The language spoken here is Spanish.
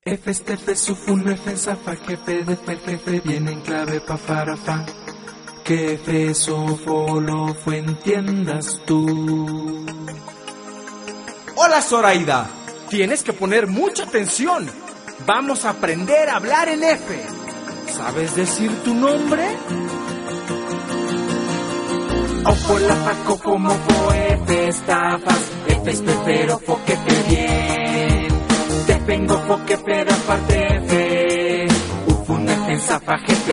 F este F sufun F zafa jefe de fer jefe viene en clave pa farafa. Que F sofo lo fue entiendas tú. Hola Zoraida, tienes que poner mucha atención. Vamos a aprender a hablar en F. ¿Sabes decir tu nombre? Ojo la faco como fo F estafas. F es pero fo que fe bien. Te vengo fo que pero aparte F. Ufun F zafa jefe.